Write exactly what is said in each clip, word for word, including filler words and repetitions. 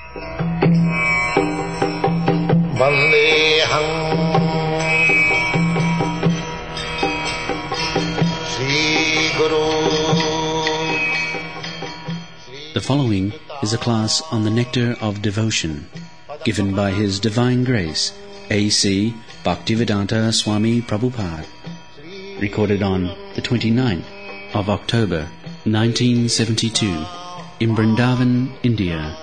Vandeham Sri Guru. The following is a class on the Nectar of Devotion, given by His Divine Grace, A C Bhaktivedanta Swami Prabhupada, recorded on the twenty-ninth of October, nineteen seventy-two, in Vrindavan, India.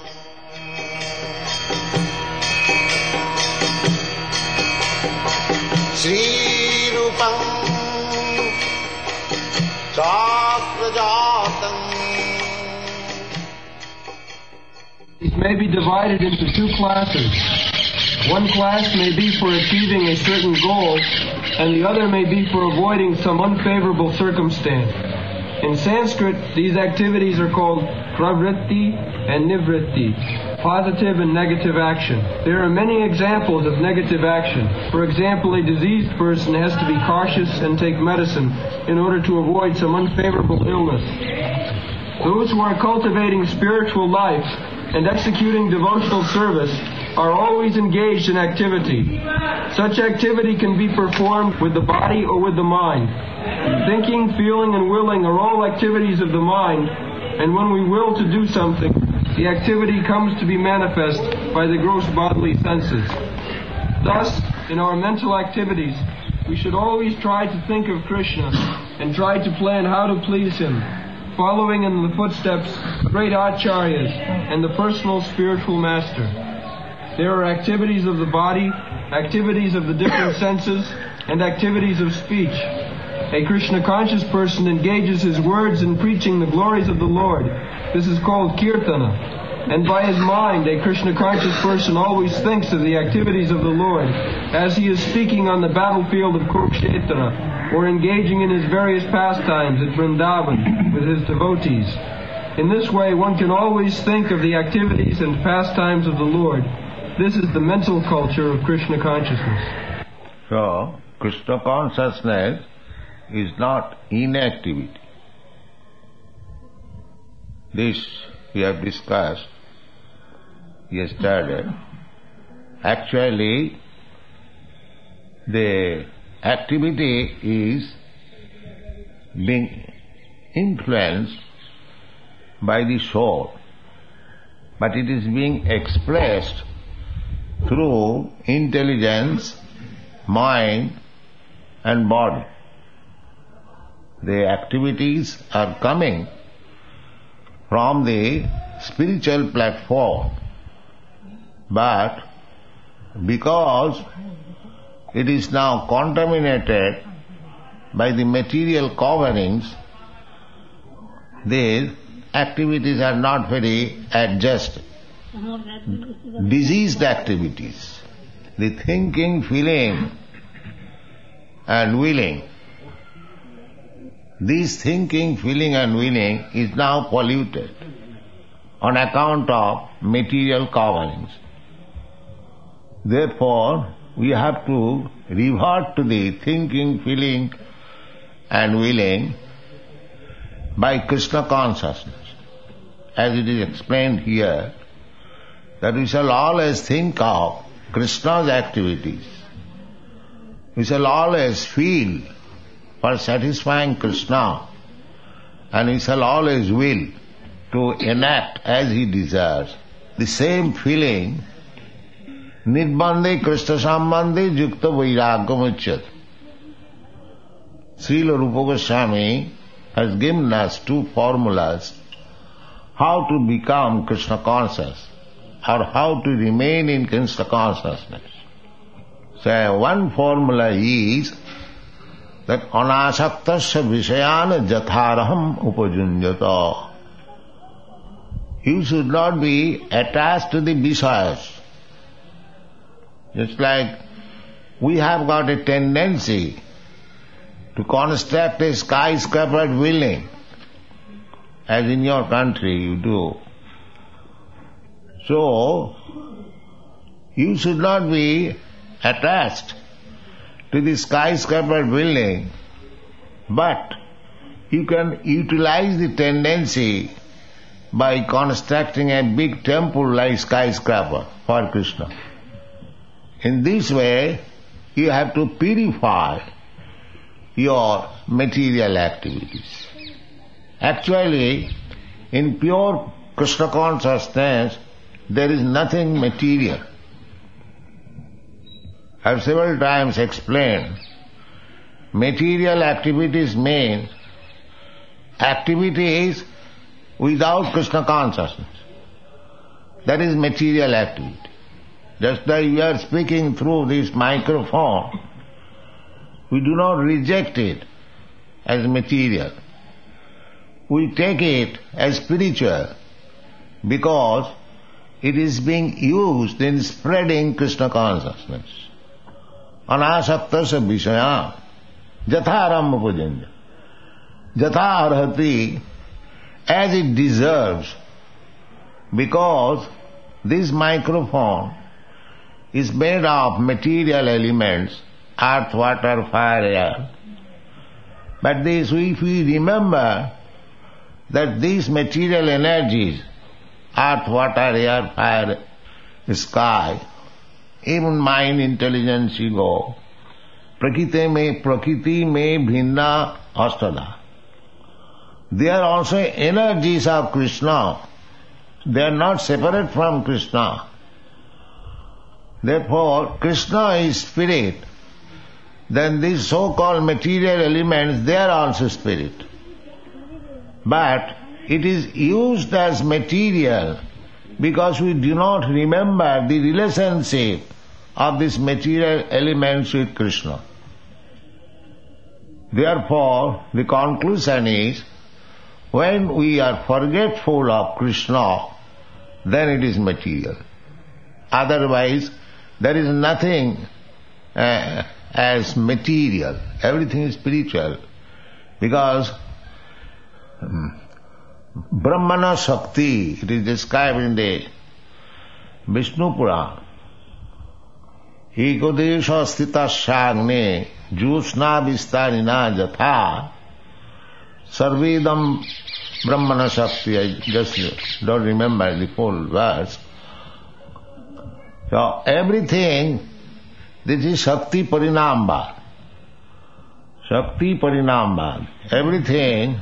Sri Rupam Chakrajatam. These may be divided into two classes. One class may be for achieving a certain goal, and the other may be for avoiding some unfavorable circumstance. In Sanskrit, these activities are called pravritti and nivritti, positive and negative action. There are many examples of negative action. For example, a diseased person has to be cautious and take medicine in order to avoid some unfavorable illness. Those who are cultivating spiritual life and executing devotional service are always engaged in activity. Such activity can be performed with the body or with the mind. Thinking, feeling, and willing are all activities of the mind, and when we will to do something, the activity comes to be manifest by the gross bodily senses. Thus, in our mental activities, we should always try to think of Krishna and try to plan how to please Him, following in the footsteps of great acharyas and the personal spiritual master. There are activities of the body, activities of the different senses, and activities of speech. A Krishna-conscious person engages his words in preaching the glories of the Lord. This is called kirtana. And by his mind, a Krishna-conscious person always thinks of the activities of the Lord as he is speaking on the battlefield of Kurukshetra or engaging in his various pastimes at Vrindavan with his devotees. In this way, one can always think of the activities and pastimes of the Lord. This is the mental culture of Krishna consciousness. So, Krishna consciousness is not inactivity. This we have discussed yesterday. Actually, the activity is being influenced by the soul, but it is being expressed through intelligence, mind, and body. The activities are coming from the spiritual platform, but because it is now contaminated by the material coverings, these activities are not very adjusted. Diseased activities, the thinking, feeling, and willing. This thinking, feeling, and willing is now polluted on account of material coverings. Therefore, we have to revert to the thinking, feeling, and willing by Krishna consciousness. As it is explained here, that we shall always think of Krishna's activities. We shall always feel for satisfying Krishna, and we shall always will to enact as he desires. The same feeling, Nirbandhe Krishna Sambandhe Yukta Vairagam Uchyat. Srila Rupa Goswami has given us two formulas how to become Krishna conscious or how to remain in Krishna consciousness. So one formula is that anasaktasya visayana jatharaham upajunjata. You should not be attached to the visayas. Just like we have got a tendency to construct a skyscraper building, as in your country you do. So, you should not be attached to the skyscraper building, but you can utilize the tendency by constructing a big temple like skyscraper for Krishna. In this way, you have to purify your material activities. Actually, in pure Krishna consciousness, there is nothing material. I have several times explained, material activities mean activities without Krishna consciousness. That is material activity. Just like we are speaking through this microphone, we do not reject it as material. We take it as spiritual because it is being used in spreading Krishna consciousness. Anasaktasya vishaya jatharam pujanya jatha arhati, as it deserves, because this microphone is made of material elements, earth, water, fire, air. But this, if we remember that these material energies, earth, water, air, fire, sky, even mind, intelligence, ego, prakriti me, prakriti me bhinna astada. They are also energies of Krishna. They are not separate from Krishna. Therefore, Krishna is spirit. Then these so-called material elements, they are also spirit. But it is used as material because we do not remember the relationship of these material elements with Krishna. Therefore, the conclusion is, when we are forgetful of Krishna, then it is material. Otherwise, there is nothing uh, as material. Everything is spiritual. Because um, Brahmana Shakti, it is described in the Vishnu Purana. Ekodesha stita shagne jusna vistarina jatha sarvedam Brahmana Shakti. I just don't remember the full verse. So everything, this is Shakti Parinambad. Shakti Parinambad. Everything,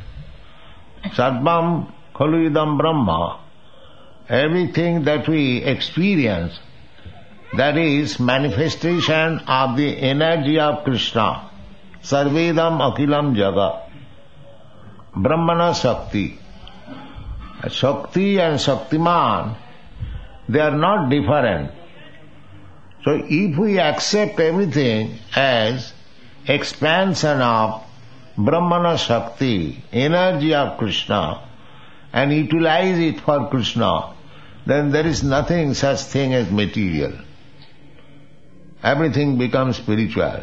Sarvam Khalu Idam Brahma, everything that we experience, that is manifestation of the energy of Krishna. Sarvedam Akilam Jagat. Brahmana Shakti. Shakti and Shaktiman, they are not different. So if we accept everything as expansion of Brahmana Shakti, energy of Krishna, and utilize it for Krishna, then there is nothing such thing as material. Everything becomes spiritual.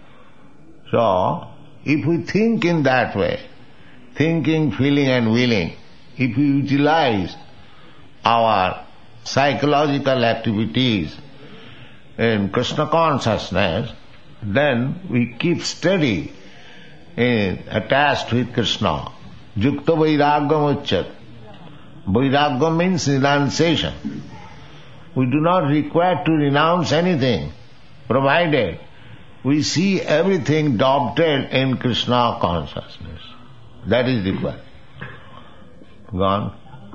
So, if we think in that way, thinking, feeling and willing, if we utilize our psychological activities in Krishna consciousness, then we keep steady in, attached with Krishna. Yukta vairagyam uchyat. Vairagyam means renunciation. We do not require to renounce anything, provided we see everything adopted in Krishna consciousness. That is required. Gone.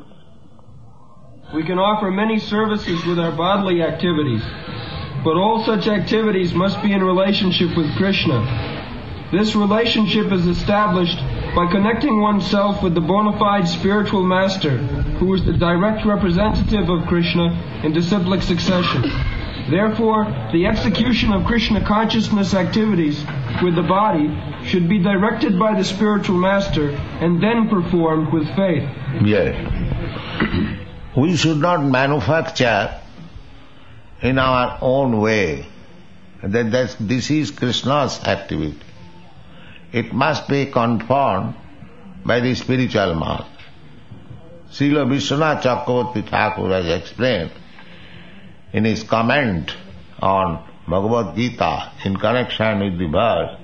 We can offer many services with our bodily activities, but all such activities must be in relationship with Krishna. This relationship is established by connecting oneself with the bona fide spiritual master, who is the direct representative of Krishna in disciplic succession. Therefore, the execution of Krishna consciousness activities with the body should be directed by the spiritual master and then performed with faith. Yes. We should not manufacture in our own way that that's, this is Krishna's activity. It must be confirmed by the spiritual master. Srila Vishwanath Chakravarti Thakur has explained in his comment on Bhagavad Gita in connection with the verse,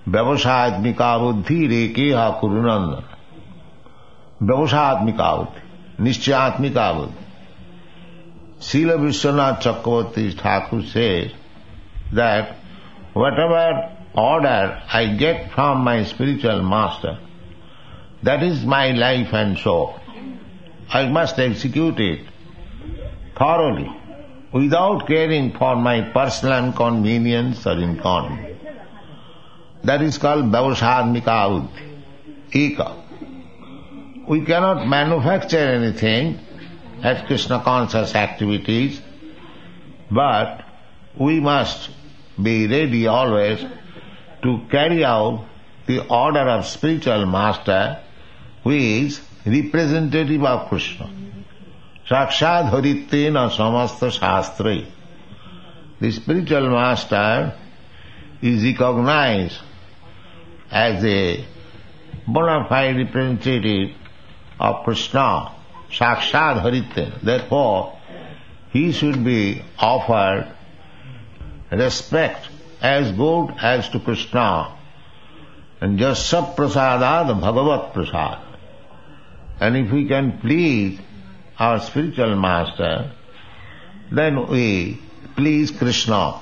Vyavasayatmika buddhi rekeha kurunandana. Vyavasayatmika buddhi. Nischayatmika buddhi. Srila Vishwanath Chakravarti Thakur says that whatever order I get from my spiritual master, that is my life and soul. I must execute it thoroughly, without caring for my personal inconvenience or inconvenience. That is called Vyavasadmika buddhi, eka. We cannot manufacture anything as Krishna conscious activities, but we must be ready always to carry out the order of spiritual master, who is representative of Krishna. Sakshad harittena samasta shastrai. The spiritual master is recognized as a bona fide representative of Krishna, Sakshad harittena. Therefore, he should be offered respect as good as to Krishna, and just saprasadad bhagavat prasad. And if we can please our spiritual master, then we please Krishna.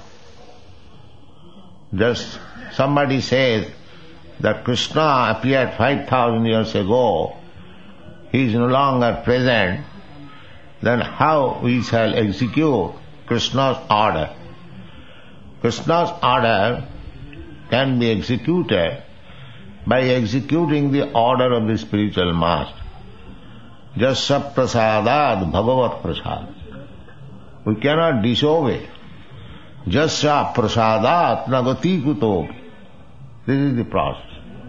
Just somebody says that Krishna appeared five thousand years ago, he is no longer present, then how we shall execute Krishna's order? Krishna's order can be executed by executing the order of the spiritual master. Jasya prasadad bhagavat prasad. We cannot disobey. Jasya prasadat nagati kuto. This is the process.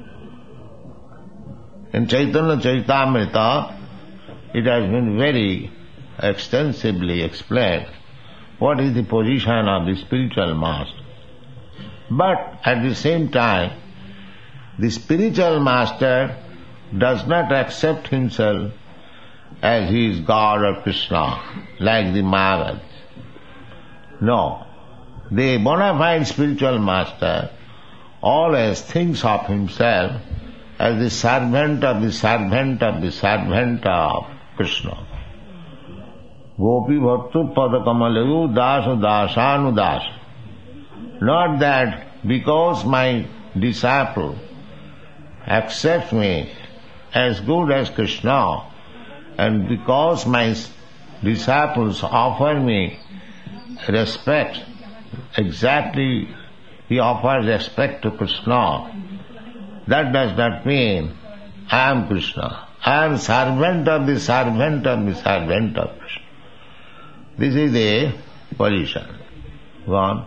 In Chaitanya Charitamrita, it has been very extensively explained what is the position of the spiritual master. But at the same time, the spiritual master does not accept himself as he is God or Krishna, like the Mayavads. No. The bona fide spiritual master always thinks of himself as the servant of the servant of the servant of Krishna. Gopi bhattu padakamalu dasa dasanu dasa. Not that because my disciple accepts me as good as Krishna, and because my disciples offer me respect, exactly he offers respect to Krishna, that does not mean I am Krishna. I am servant of the servant of the servant of Krishna. This is the position. Go on.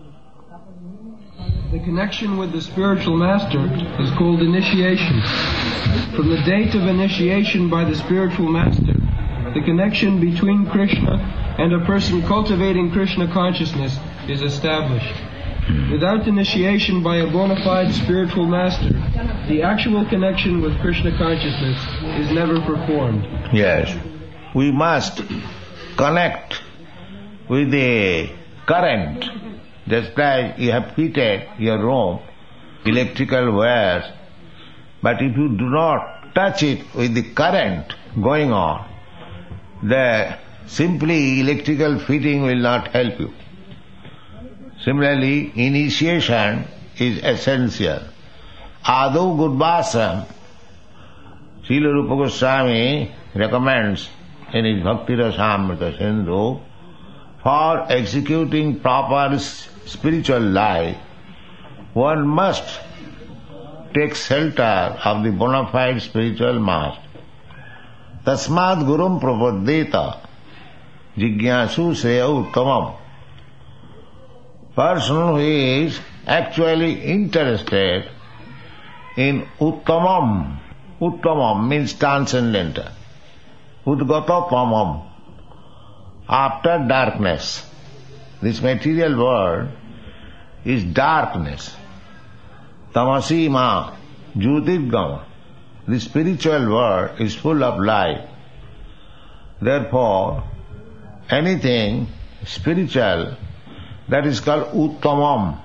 The connection with the spiritual master is called initiation. From the date of initiation by the spiritual master, the connection between Krishna and a person cultivating Krishna consciousness is established. Without initiation by a bona fide spiritual master, the actual connection with Krishna consciousness is never performed. Yes. We must connect with the current. Just like you have fitted your room, electrical wires, but if you do not touch it with the current going on, the simply electrical fitting will not help you. Similarly, initiation is essential. Adu Gurvasram, Srila Rupa Goswami recommends in his Bhakti Rasamrita Sindhu, for executing proper spiritual life, one must take shelter of the bona fide spiritual master. Tasmad gurum prapaddeta jigyasu seya uttamam. Person who is actually interested in uttamam. Uttamam means transcendental. Udgata tamam. After darkness. This material world is darkness. Tamasi ma, jyotirgama. The spiritual world is full of light. Therefore, anything spiritual, that is called uttamam.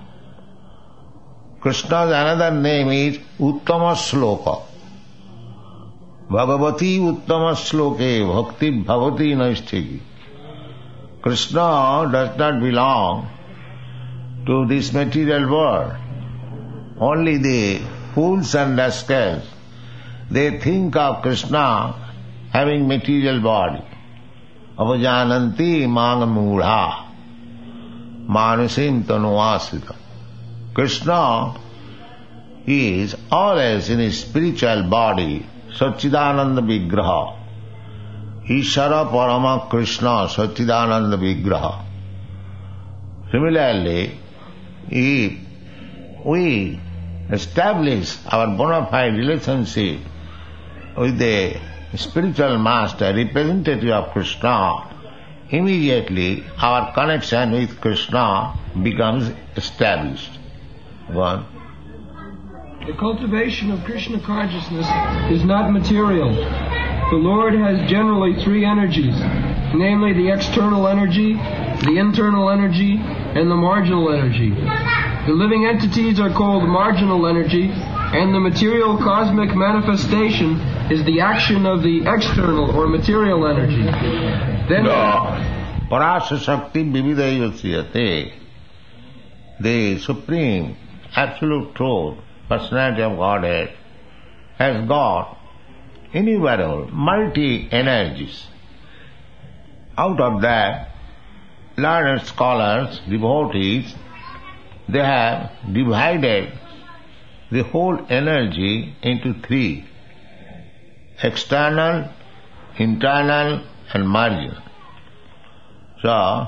Krishna's another name is Uttama Sloka. Bhagavati uttama sloke bhakti bhavati naisthiki. Krishna does not belong to this material world. Only the fools and rascals, they think of Krishna having material body. Avajananti mang mudha manasim tanuasita. Krishna is always in his spiritual body, Satchidananda Vigraha. Ishara Parama Krishna Satchidananda Vigraha. Similarly, if we establish our bona fide relationship with the spiritual master, representative of Krishna, immediately our connection with Krishna becomes established. One. The cultivation of Krishna consciousness is not material. The Lord has generally three energies, namely the external energy, the internal energy, and the marginal energy. The living entities are called marginal energy, and the material cosmic manifestation is the action of the external or material energy. Then no. Parasa Shakti Vividayasiyate, the Supreme Absolute Truth, Personality of Godhead, has got innumerable multi-energies. Out of that, learned scholars, devotees, they have divided the whole energy into three: external, internal, and marginal. So,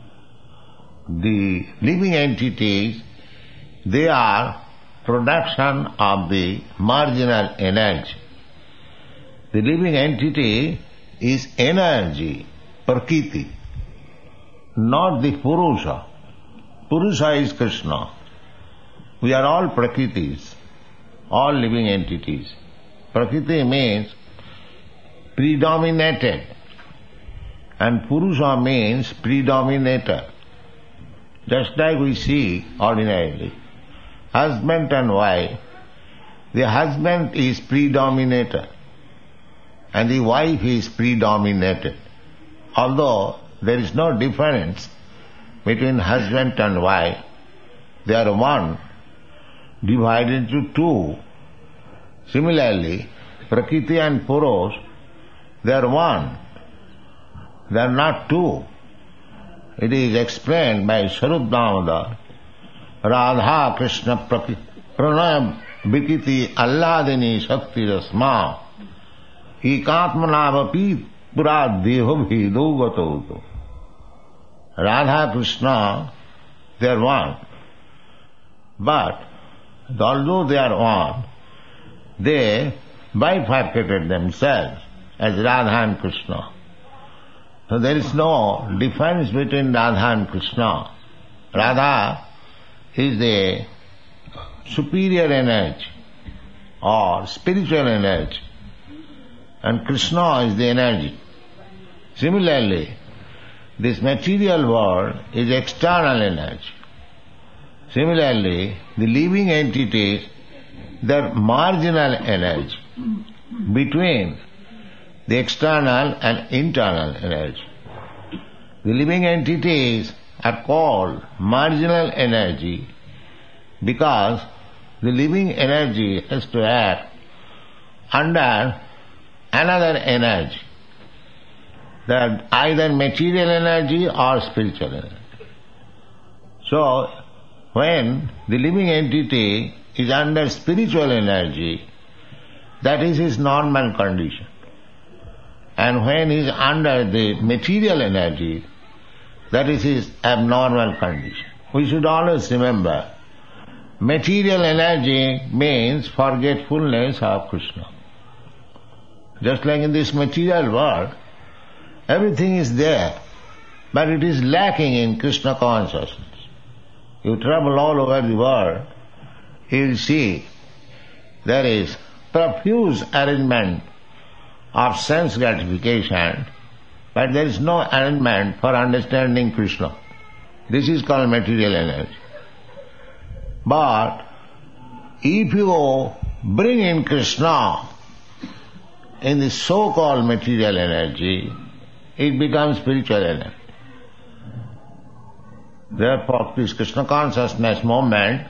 the living entities, they are production of the marginal energy. The living entity is energy, Prakriti, not the Purusha. Purusha is Krishna. We are all Prakritis, all living entities. Prakriti means predominated, and Purusha means predominator. Just like we see ordinarily, husband and wife, the husband is predominator and the wife is predominated. Although there is no difference between husband and wife, they are one, divided into two. Similarly, Prakriti and Purush, they are one, they are not two. It is explained by Sarup Damodar, Radha Krishna Pranaya Vikiti Alladini Shakti Rasma Ekatmanavapi Pura Deho Bhedo Gato. Radha Krishna, they are one. But although they are one, they bifurcated themselves as Radha and Krishna. So there is no difference between Radha and Krishna. Radha is the superior energy or spiritual energy, and Krishna is the energy. Similarly, this material world is external energy. Similarly, the living entities, they are marginal energy between the external and internal energy. The living entities are called marginal energy because the living energy has to act under another energy, that either material energy or spiritual energy. So, when the living entity is under spiritual energy, that is his normal condition. And when he is under the material energy, that is his abnormal condition. We should always remember, material energy means forgetfulness of Krishna. Just like in this material world, everything is there, but it is lacking in Krishna consciousness. You travel all over the world, you will see there is profuse arrangement of sense gratification, but there is no arrangement for understanding Krishna. This is called material energy. But if you bring in Krishna in the so-called material energy, it becomes spiritual energy. Therefore, this Krishna consciousness movement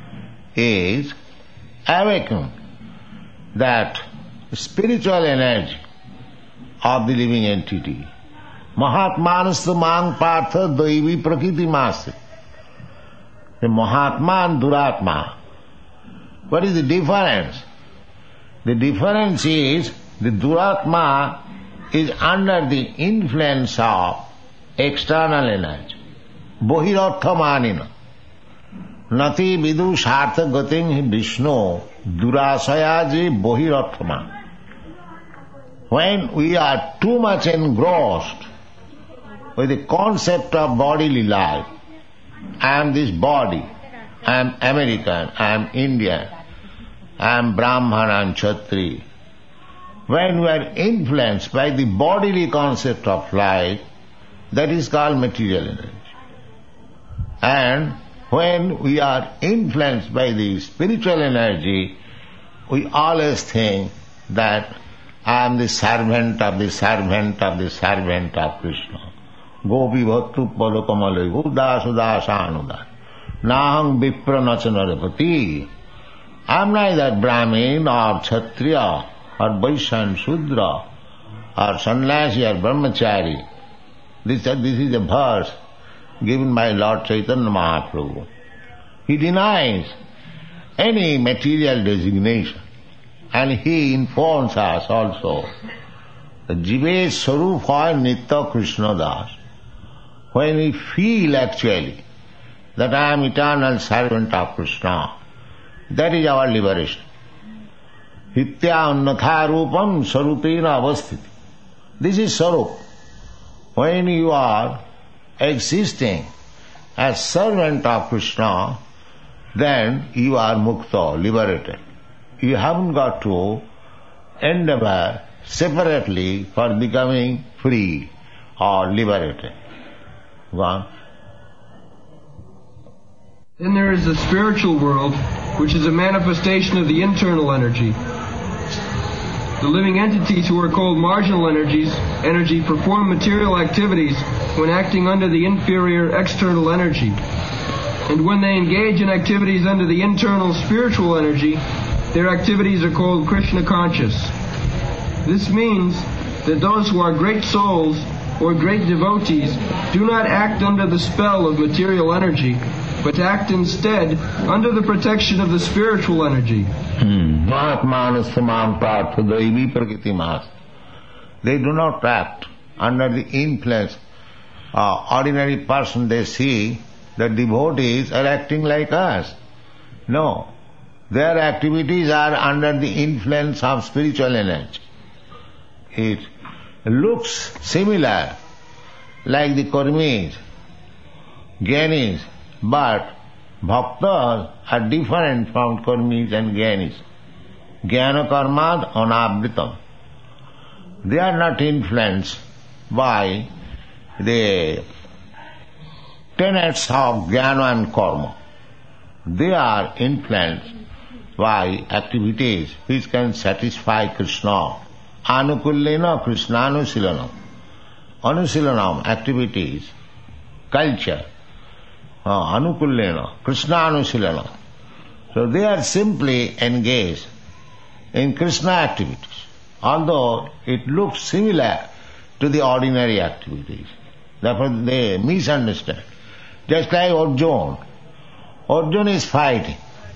is awakened that spiritual energy of the living entity. Mahatmanastu mang partha daivi prakriti masti. The Mahatma and Duratma. What is the difference? The difference is the Duratma is under the influence of external energy. Bohirarthamanina. Nati vidu shartha gating Vishnu durasayaji bohirarthama. When we are too much engrossed with the concept of bodily life, I am this body, I am American, I am Indian, I am Brahman, I am Kshatri. When we are influenced by the bodily concept of life, that is called material energy. And when we are influenced by the spiritual energy, we always think that I am the servant of the servant of the servant of Krishna. Gopi bhattu padakamale udas udasanudas. Nahang vipra nachanarapati. I am neither Brahmin or Kshatriya or Vaishya and Shudra or Sannyasi or Brahmachari. This, this is a verse given by Lord Chaitanya Mahaprabhu. He denies any material designation, and he informs us also that Jive Sarup hoy Nitya Krishna Das. When we feel actually that I am eternal servant of Krishna, that is our liberation. Hitya unnatha rupam sarupena avasthiti. This is sarup. When you are existing as servant of Krishna, then you are mukta, liberated. You haven't got to endeavor separately for becoming free or liberated. Go on. Then there is the spiritual world, which is a manifestation of the internal energy. The living entities who are called marginal energies, energy perform material activities when acting under the inferior external energy. And when they engage in activities under the internal spiritual energy, their activities are called Krishna conscious. This means that those who are great souls or great devotees do not act under the spell of material energy, but act instead under the protection of the spiritual energy. They do not act under the influence. Uh, ordinary person, they see that devotees are acting like us. No. Their activities are under the influence of spiritual energy. It looks similar like the Karmis, Gyanis, but bhaktas are different from Karmis and Gyanis. Jnana karmad anavritam. They are not influenced by the tenets of jnana and karma. They are influenced by activities which can satisfy Krishna. Anukullena Krishnaanusilanam. Anusilanam, activities, culture. Uh, Anukullena Krishnaanusilanam. So they are simply engaged in Krishna activities, although it looks similar to the ordinary activities. Therefore they misunderstand. Just like Arjuna. Arjuna is fighting,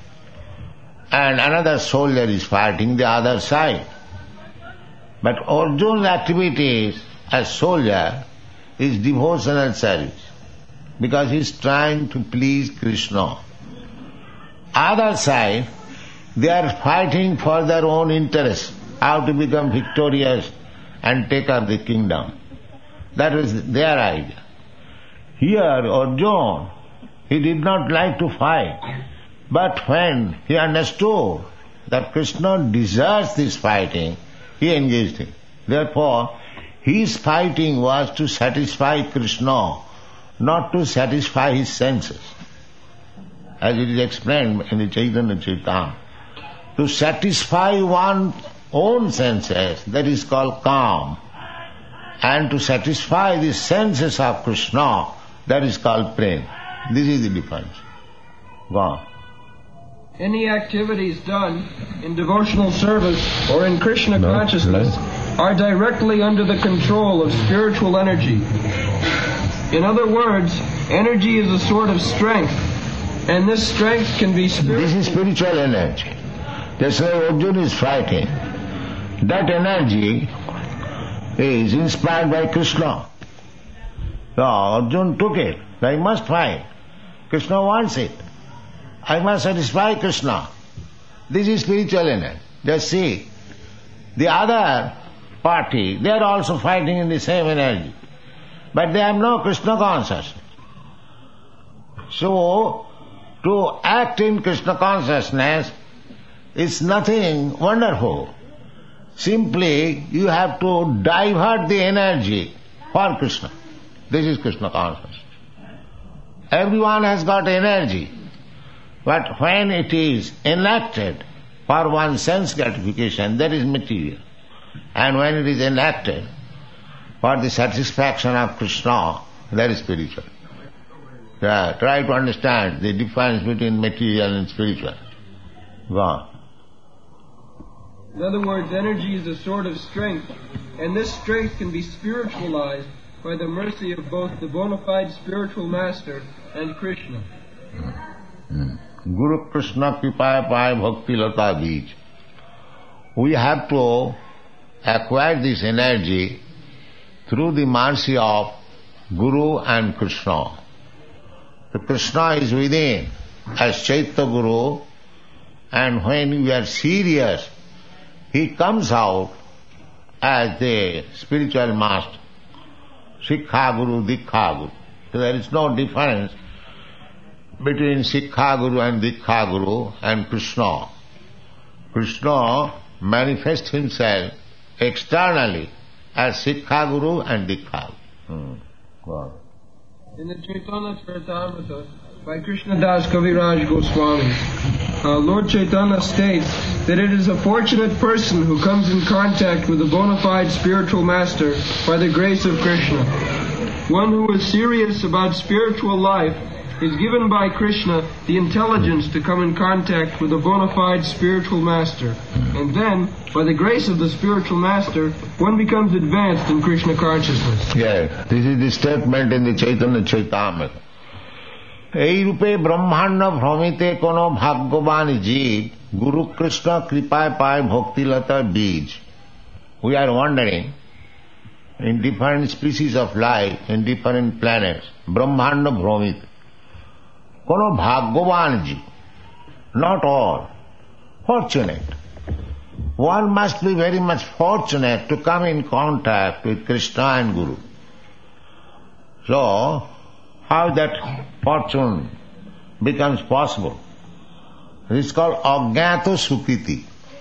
and another soldier is fighting the other side. But Arjuna's activities as soldier is devotional service, because he is trying to please Krishna. Other side, they are fighting for their own interest, how to become victorious and take up the kingdom. That was their idea. Here Arjuna, he did not like to fight, but when he understood that Krishna deserves this fighting, he engaged in. Therefore, his fighting was to satisfy Krishna, not to satisfy his senses. As it is explained in the Chaitanya Charitamrita, to satisfy one own senses, that is called calm. And to satisfy the senses of Krishna, that is called prema. This is the difference. Go on. Any activities done in devotional service or in Krishna no, consciousness no. are directly under the control of spiritual energy. In other words, energy is a sort of strength, and this strength can be spiritual. This is spiritual energy. That's why Arjuna is fighting. That energy is inspired by Krishna. So Arjuna took it. I must fight. Krishna wants it. I must satisfy Krishna. This is spiritual energy. Just see. The other party, they are also fighting in the same energy. But they have no Krishna consciousness. So, to act in Krishna consciousness is nothing wonderful. Simply, you have to divert the energy for Krishna. This is Krishna consciousness. Everyone has got energy, but when it is enacted for one's sense gratification, that is material. And when it is enacted for the satisfaction of Krishna, that is spiritual. Yeah, try to understand the difference between material and spiritual. Go on. In other words, energy is a sort of strength, and this strength can be spiritualized by the mercy of both the bona fide spiritual master and Krishna. Mm. Guru Krishna Kripaya Paya Bhakti Lata Bij. We have to acquire this energy through the mercy of Guru and Krishna. The Krishna is within as Chaitya Guru, and when we are serious, he comes out as the spiritual master. Sikha Guru, Dikha Guru. So there is no difference between Sikha Guru and Dikha Guru and Krishna. Krishna manifests himself externally as Sikha Guru and Dikha Guru. Hmm. Wow. In the Chaitanya Charitamrita by Krishnadas Kaviraj Goswami, uh, Lord Chaitanya states that it is a fortunate person who comes in contact with a bona fide spiritual master by the grace of Krishna. One who is serious about spiritual life is given by Krishna the intelligence to come in contact with a bona fide spiritual master. And then, by the grace of the spiritual master, one becomes advanced in Krishna consciousness. Yes, this is the statement in the Chaitanya Charitamrita. এই রূপে ব্রহ্মাণ্ড ভ্রমিতে কোন ভাগ্যবান জীব গুরু কৃষ্ণ কৃপায় পায় ভক্তিলতা বীজ. We are wandering in different species of life, in different planets. ব্রহ্মাণ্ড ভ্রমিত. কোন ভাগ্যবান জীব. Not all. Fortunate. One must be very much fortunate to come in contact with Krishna and Guru. So, how that fortune becomes possible? It is called Ajnata Sukriti.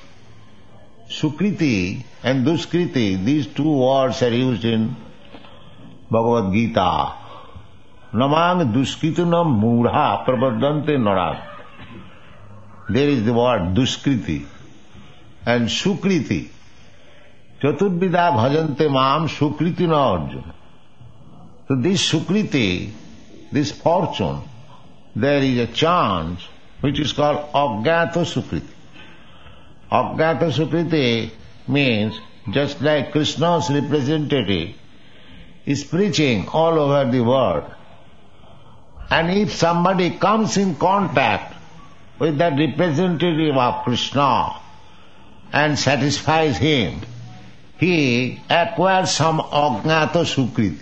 Sukriti and Duskriti, these two words are used in Bhagavad Gita. Namang Duskritunam Mudha Prabodante Narad. There is the word Duskriti and Sukriti. Chaturvidha bhajante mam Sukriti na Arjuna. So this Sukriti, this fortune, there is a chance which is called Ajnata Sukriti. Ajnata Sukriti means just like Krishna's representative is preaching all over the world, and if somebody comes in contact with that representative of Krishna and satisfies him, he acquires some Ajnata Sukriti.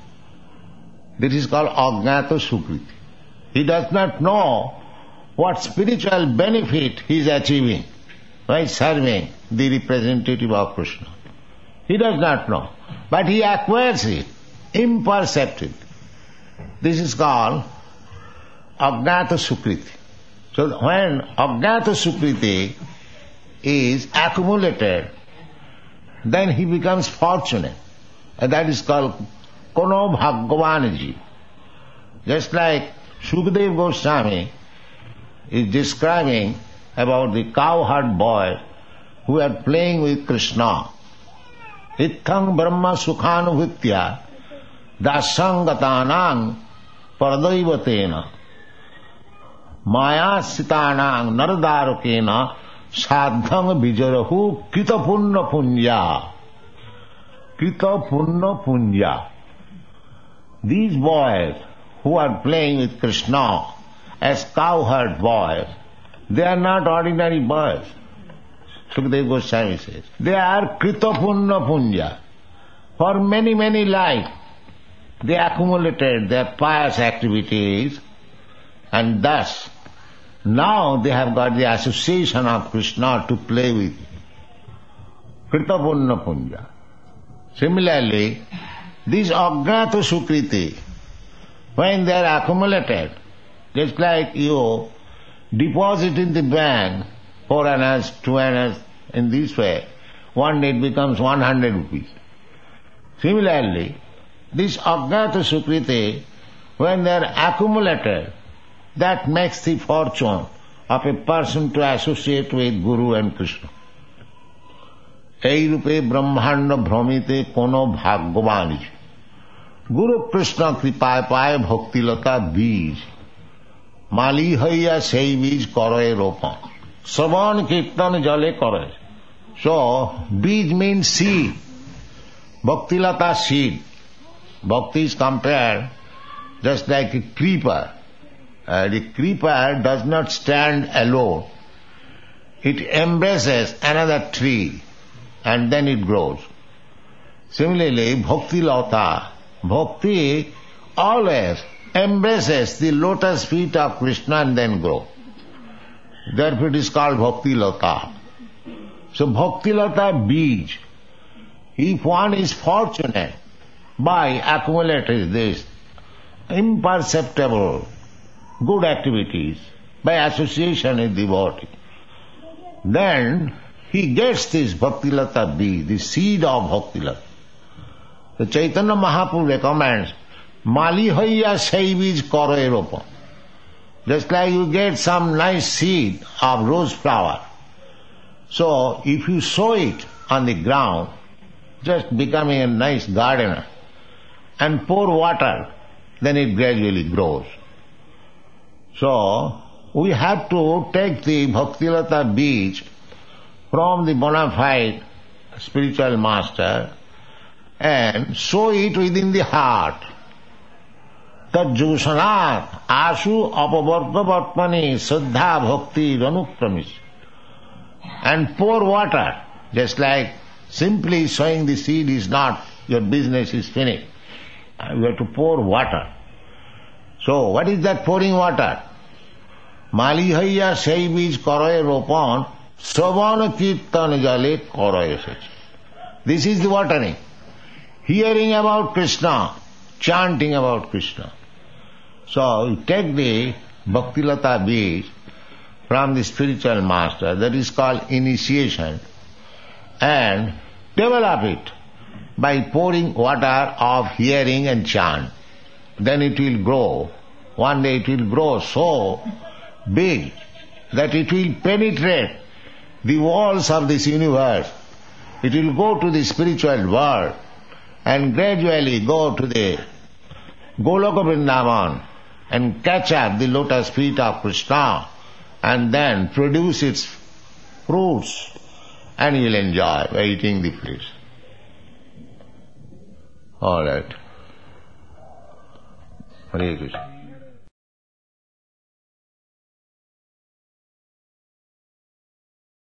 This is called Ajnata Sukriti. He does not know what spiritual benefit he is achieving by serving the representative of Krishna. He does not know, but he acquires it imperceptibly. This is called Ajnata Sukriti. So when Ajnata Sukriti is accumulated, then he becomes fortunate, and that is called Kono Bhagavanaji. Just like Sukadeva Goswami is describing about the cowherd boy who are playing with Krishna. Itthang brahma sukhanubhutya dasangatanang paradaivatena maya sitanang naradarukena sadhang vijarahu kitapunna punya. Kitapunna punya. These boys who are playing with Krishna as cowherd boys, they are not ordinary boys. Sukadeva Goswami says, they are Kritapunna Punya. For many, many lives, they accumulated their pious activities, and thus, now they have got the association of Krishna to play with. Kritapunna Punya. Similarly, these Ajnata Sukriti, when they are accumulated, just like you deposit in the bank four annas, two annas, in this way, one day it becomes one hundred rupees. Similarly, this Ajnata Sukriti, when they are accumulated, that makes the fortune of a person to associate with Guru and Krishna. এই রূপে ব্রহ্মাণ্ড ভ্রমিতে কোন ভাগ্যবান গুরু কৃষ্ণ কৃপায় পায় ভক্তিলতা বীজ মালি হইয়া সেই বীজ করে রোপণ শ্রবণ কীর্তন জলে করে. So, beej means seed. Bhaktilata seed. Bhakti is compared just like a creeper. Uh, the creeper does not stand alone. It embraces another tree and then it grows. Similarly, Bhaktilata, Bhakti always embraces the lotus feet of Krishna and then grows. Therefore it is called Bhaktilata. So Bhaktilata beej, if one is fortunate by accumulating this imperceptible good activities by association with devotee, then he gets this Bhaktilata beej, the seed of Bhaktilata. The Chaitanya Mahaprabhu recommends Mali hoiya sei beej kore ropa. Just like you get some nice seed of rose flower. So, if you sow it on the ground, just becoming a nice gardener, and pour water, then it gradually grows. So, we have to take the Bhaktilata beej from the bona fide spiritual master and sow it within the heart. Tajjusanat asu apavartavatmani saddha bhakti ranukramish. And pour water, just like simply sowing the seed is not, your business is finished. You have to pour water. So, what is that pouring water? Mali haiya sei bij koroye ropon, sravana kirtan jale koroye sech. This is the watering. Hearing about Krishna, chanting about Krishna. So, you take the Bhaktilata beej from the spiritual master, that is called initiation, and develop it by pouring water of hearing and chant. Then it will grow. One day it will grow so big that it will penetrate the walls of this universe. It will go to the spiritual world and gradually go to the Goloka Vrindavan and catch up the lotus feet of Krishna and then produce its fruits, and you will enjoy by eating the fruits. All right. Hare Krishna.